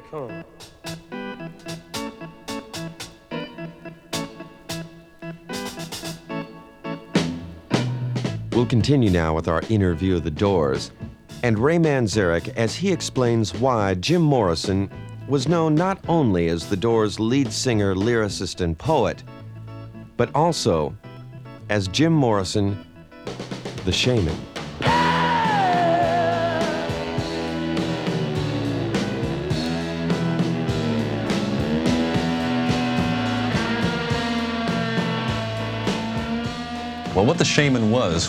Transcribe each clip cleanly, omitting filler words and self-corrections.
come. We'll continue now with our interview of the Doors, and Ray Manzarek as he explains why Jim Morrison was known not only as the Doors' lead singer, lyricist, and poet, but also as Jim Morrison, the Shaman. Well, what the Shaman was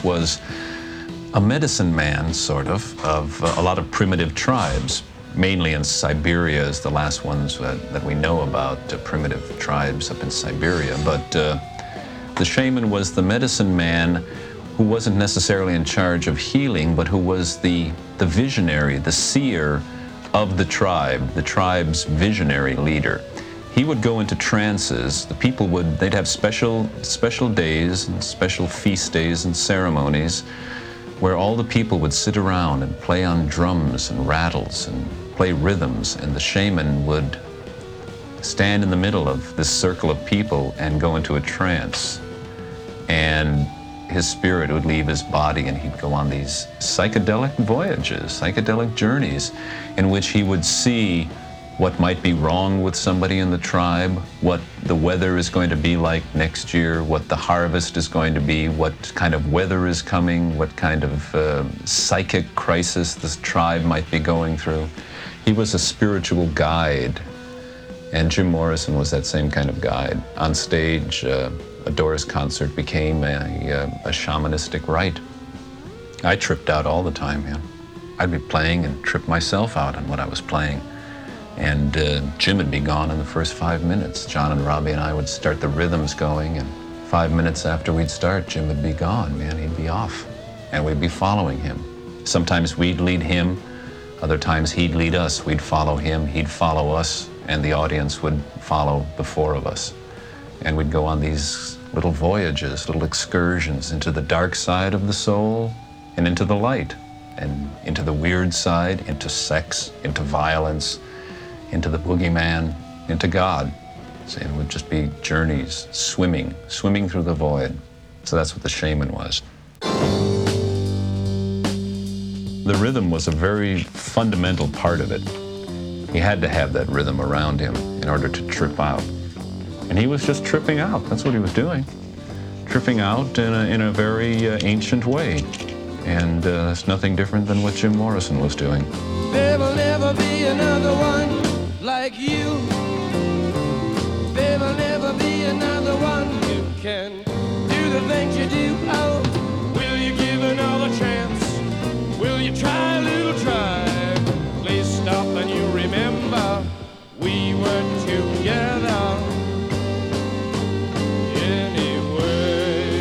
a medicine man, sort of a lot of primitive tribes, mainly in Siberia is the last ones that we know about, primitive tribes up in Siberia. But the Shaman was the medicine man who wasn't necessarily in charge of healing, but who was the visionary, the seer of the tribe, the tribe's visionary leader. He would go into trances. The people they'd have special days and special feast days and ceremonies where all the people would sit around and play on drums and rattles and play rhythms, and the shaman would stand in the middle of this circle of people and go into a trance. And his spirit would leave his body and he'd go on these psychedelic voyages, psychedelic journeys, in which he would see what might be wrong with somebody in the tribe, what the weather is going to be like next year, what the harvest is going to be, what kind of weather is coming, what kind of psychic crisis this tribe might be going through. He was a spiritual guide, and Jim Morrison was that same kind of guide. On stage, a Doors concert became a shamanistic rite. I tripped out all the time, yeah. I'd be playing and trip myself out on what I was playing. And Jim would be gone in the first 5 minutes. John and Robbie and I would start the rhythms going, and 5 minutes after we'd start, Jim would be gone, man. He'd be off, and we'd be following him. Sometimes we'd lead him, other times he'd lead us. We'd follow him, he'd follow us, and the audience would follow the four of us. And we'd go on these little voyages, little excursions into the dark side of the soul and into the light, and into the weird side, into sex, into violence, into the boogeyman, into God. So it would just be journeys, swimming through the void. So that's what the shaman was. The rhythm was a very fundamental part of it. He had to have that rhythm around him in order to trip out. And he was just tripping out. That's what he was doing. Tripping out in a very ancient way. And it's nothing different than what Jim Morrison was doing. There will never be another one like you. There will never be another one who can do the things you do. Oh, will you give another chance? Will you try a little try? Please stop and you remember we were together anyway.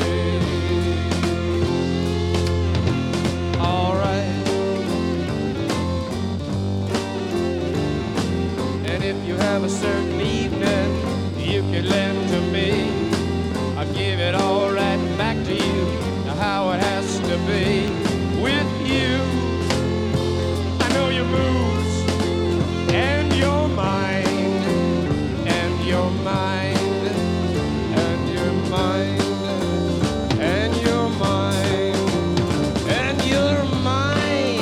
All right. And if you have a certain evening you can lend to me, I'll give it all right back to you, how it has to be with you. I know your moves and your mind and your mind and your mind and your mind and your mind.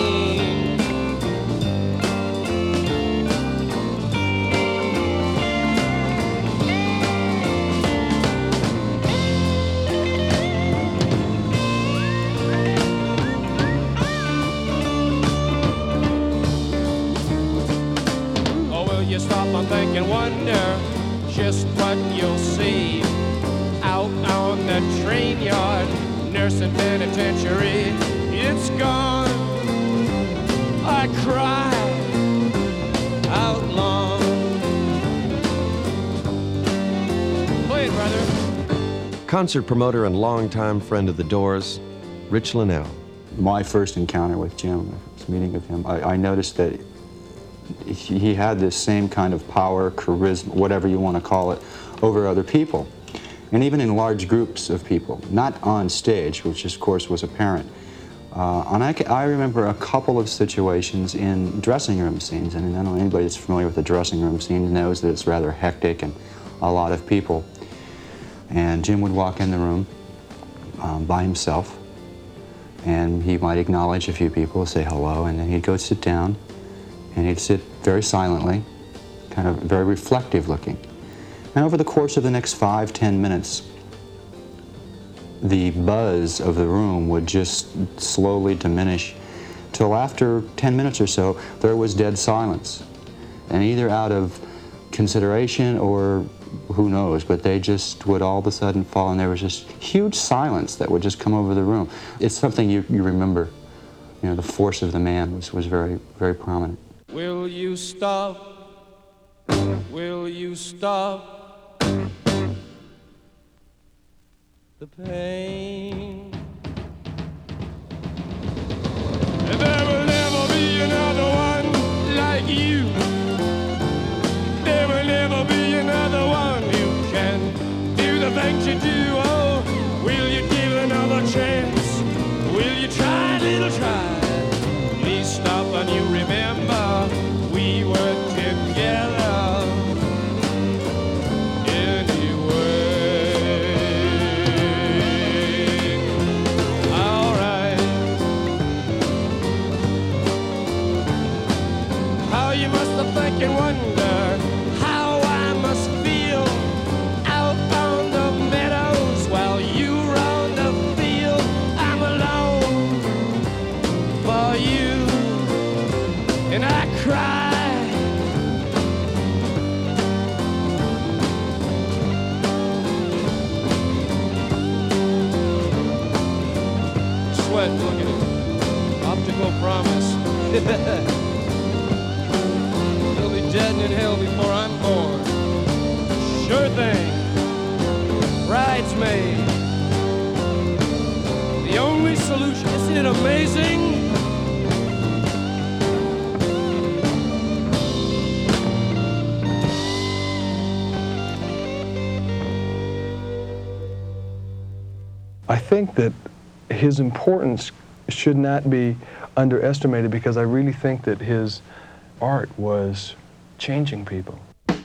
You stop and think and wonder just what you'll see out on the train yard, nursing penitentiary. It's gone. I cry out long. Play it, brother. Concert promoter and longtime friend of the Doors, Rich Linnell. My first encounter with Jim, my first meeting with him, I noticed that he had this same kind of power, charisma, whatever you want to call it, over other people. And even in large groups of people, not on stage, which of course was apparent. I remember a couple of situations in dressing room scenes, and I don't know anybody that's familiar with the dressing room scene knows that it's rather hectic and a lot of people. And Jim would walk in the room by himself, and he might acknowledge a few people, say hello, and then he'd go sit down, and he'd sit very silently, kind of very reflective looking. And over the course of the next 5-10 minutes, the buzz of the room would just slowly diminish till after 10 minutes or so, there was dead silence. And either out of consideration or who knows, but they just would all of a sudden fall, and there was just huge silence that would just come over the room. It's something you remember. You know, the force of the man was very, very prominent. Will you stop? Will you stop the pain? There will never be another one like you. There will never be another one who can do the things you do. Oh, will you give another chance? Will you try, little try? Please stop and you remember we were together. And wonder how I must feel out on the meadows while you round the field. I'm alone for you, and I cry. Sweat, look at it. Optical promise. Dead and in hell before I'm born. Sure thing. Bridesmaid. The only solution. Isn't it amazing? I think that his importance should not be underestimated, because I really think that his art was changing people.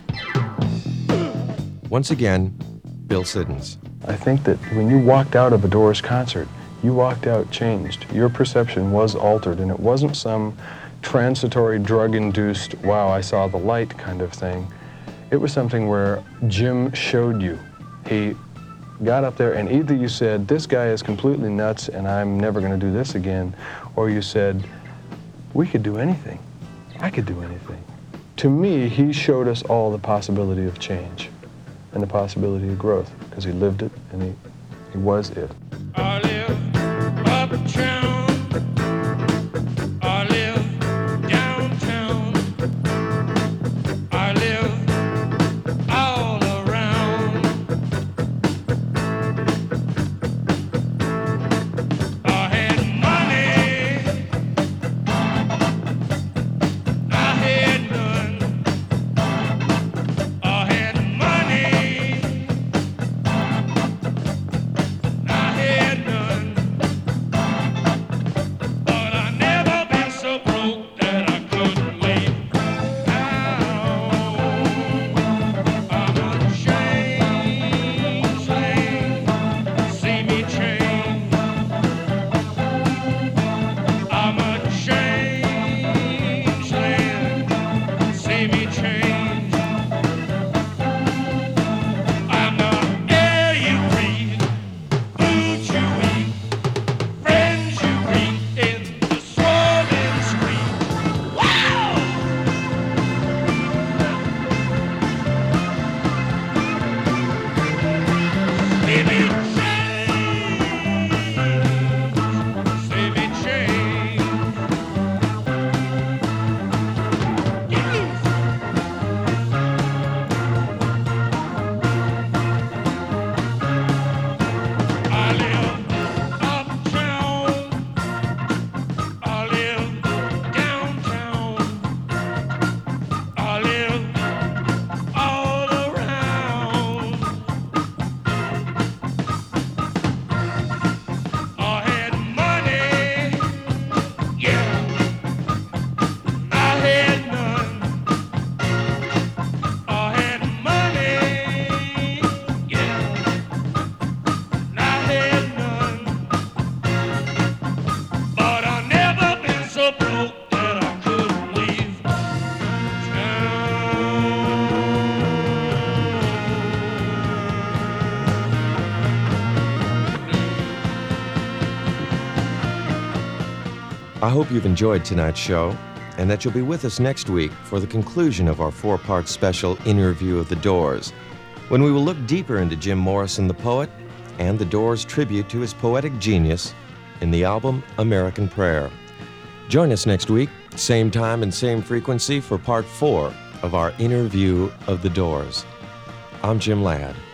Once again, Bill Siddons. I think that when you walked out of a Doors concert, you walked out changed. Your perception was altered, and it wasn't some transitory drug-induced, wow, I saw the light kind of thing. It was something where Jim showed you. He got up there, and either you said, this guy is completely nuts and I'm never going to do this again, or you said, we could do anything. I could do anything. To me, he showed us all the possibility of change and the possibility of growth, because he lived it and he was it. I live uptown. I live downtown. I live all around. I had money. I had none. I had money. I had none. I hope you've enjoyed tonight's show and that you'll be with us next week for the conclusion of our 4-part special interview of The Doors, when we will look deeper into Jim Morrison the poet and The Doors' tribute to his poetic genius in the album American Prayer. Join us next week, same time and same frequency, for part 4 of our interview of The Doors. I'm Jim Ladd.